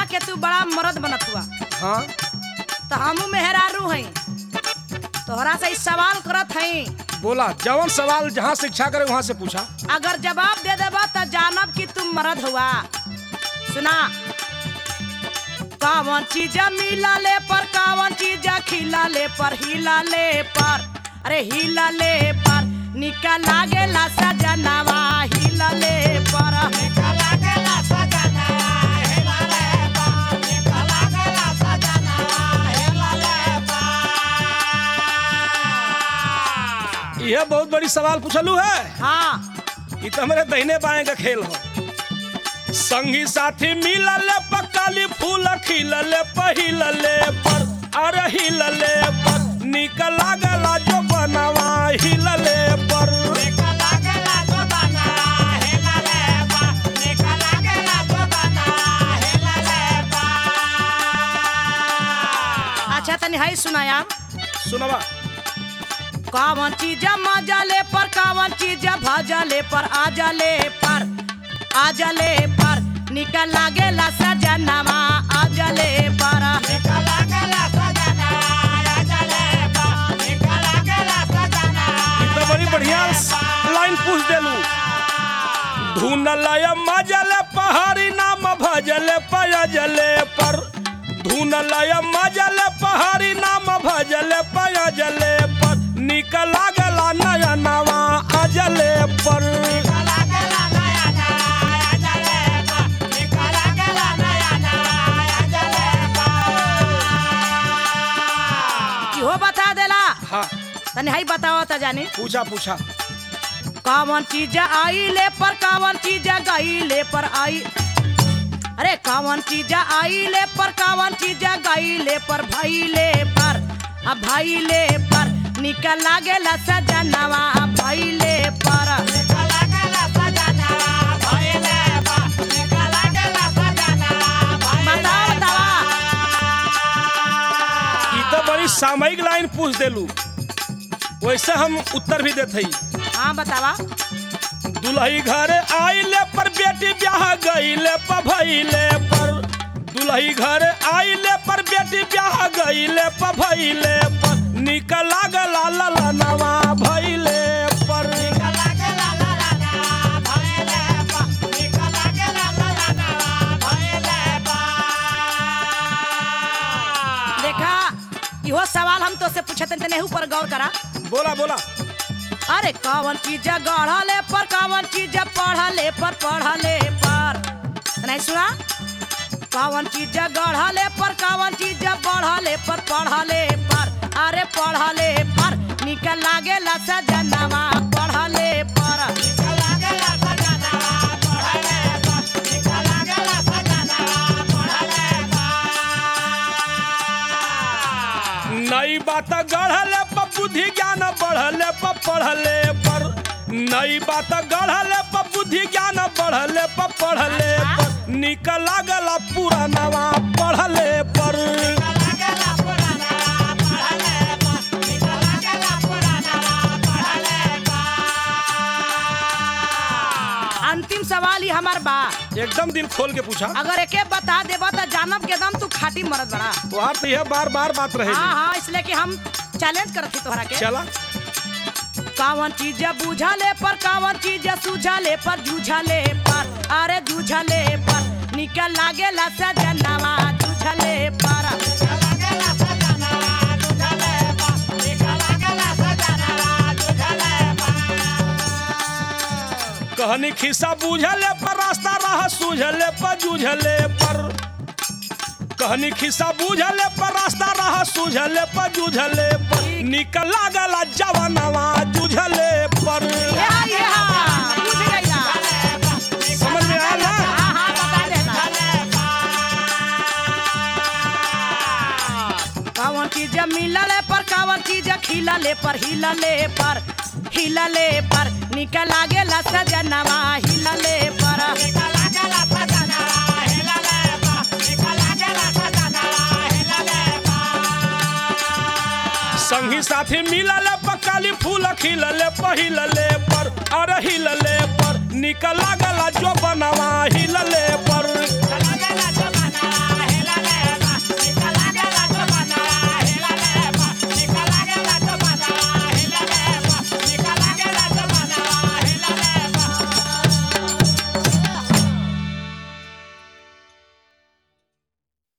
के तू बड़ा मर्द बनत हुआ हाँ तो हमू मेहरारू हई तोहरा से सवाल करत हई। बोला, जवन सवाल जहाँ से इच्छा करे वहाँ से पूछा। अगर जवाब दे देबा तो जानब कि तुम मर्द हुआ। सुना, कावन चीज मिला ले पर कावन चीज खिला ले पर हिला ले पर, अरे हिला ले पर निकल लागेला सजनवा हिला ले पर। यह बहुत बड़ी सवाल पूछलू है। हाँ ये तो हमारे दहिने बाएं का खेल हो। संगी साथी मिलल पकाली फूल खिलल पहिलले पर, अरे हिलले पर निकल लागला जो बनवा हिलले पर। अच्छा तनी हाई सुनाया। सुनवा, कावन चीज मजले पर कावन चीज भजले पर आजले पर, आजले पर निकल लागेला सजनवा आजले पर। ये तो बड़ी बढ़िया लाइन पूछ देलू। धुनलय मजले पहाड़ी नाम भजले पयजले पर, धुनलय मजले पहाड़ी नाम भजले पयजले पर निकल लागला नयनवा अजले पर। इहो बता देला। हाँ तनी हाई बताओ त जानी। पूछा पूछा। कावन चीज आईले पर कावन चीज गईले पर आई, अरे कावन चीज आईले पर कावन चीज गईले पर भइले पर, अब भइले पर निकल लागेला सजनवा भइले पर। बताओ बतावा। ये तो बड़ी सामयिक लाइन पूछ देलू, वैसे हम उत्तर भी देते ही। हाँ बतावा। दुल्ही घर आइले पर बेटी ब्याह गईले पर भइले पर, दुल्ही घर आइले पर बेटी ब्याह गईले पर भइले पर निकल लागला ललनवा भइले पर। देखा, इहो सवाल हम तो से पूछते तने ऊपर गौर करा। बोला बोला। अरे कावन चीज गढ़ले पर कावन चीज पढ़ले पर, पढ़ले पर नहीं सुना। कावन चीज गढ़ले पर कावन चीज पढ़ले पर, पढ़ले पर अरे पढ़ले पर निकल लागेला सजनवा पढ़ले पर। नई बात गढ़ले पर बुद्धि ज्ञान बढ़ले पर पढ़ले पर, नई बात गढ़ले पर बुद्धि ज्ञान बढ़ले पर पढ़ले पर निकल लागला पुरानवा पढ़ले पर। अंतिम सवाल ही हमार बा, एकदम दिल खोल के पूछा। अगर एके बता देबा तो जानब के दम तू खाटी मरद बड़ा। तुहार तो यह बार बार बात रहे। हाँ हाँ, इसलिए कि हम चैलेंज करत थी तोहरा के। चला। कावन चीज बुझले पर कावन चीज सुझले पर, जूझले पर अरे जूझले पर निकल लागेला सजनवा जूझले पर। कहनी खिस्सा बुझले पर रास्ता राह सूझले पर जूझले पर, कहनी खिस्सा बुझले पर रास्ता राह सूझले पर जूझले पर निकल लागला जवानवा जूझले पर। बुझ गइला। समझ में आया ना? हाँ हाँ, बता देना। कावन चीज मिलले पर कावन चीज खिलले पर, हिलले पर हिलले पर निकल लागेला सजनवा हिलले पर। संगी साथी मिलले पकाली फूल खिलले पहिलले पर, अरे हिलले पर निकल लागला जो बनवा हिलले